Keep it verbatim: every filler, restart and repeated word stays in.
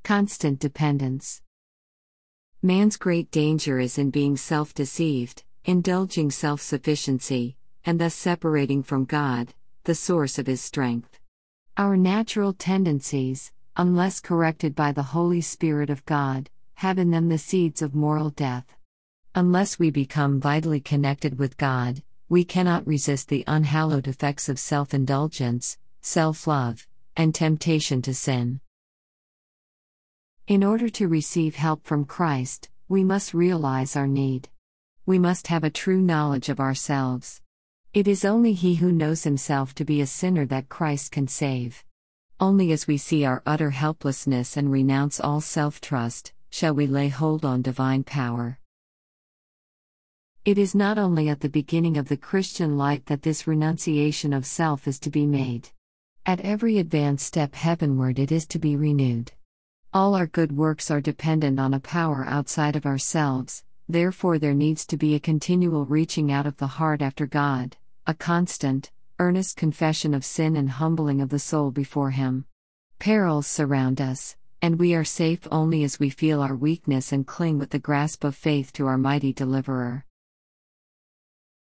Constant dependence. Man's great danger is in being self-deceived, indulging self-sufficiency, and thus separating from God, the source of his strength. Our natural tendencies, unless corrected by the Holy Spirit of God, have in them the seeds of moral death. Unless we become vitally connected with God, we cannot resist the unhallowed effects of self-indulgence, self-love, and temptation to sin. In order to receive help from Christ, we must realize our need. We must have a true knowledge of ourselves. It is only he who knows himself to be a sinner that Christ can save. Only as we see our utter helplessness and renounce all self-trust, shall we lay hold on divine power. It is not only at the beginning of the Christian life that this renunciation of self is to be made. At every advanced step heavenward it is to be renewed. All our good works are dependent on a power outside of ourselves, therefore there needs to be a continual reaching out of the heart after God, a constant, earnest confession of sin and humbling of the soul before Him. Perils surround us, and we are safe only as we feel our weakness and cling with the grasp of faith to our mighty Deliverer.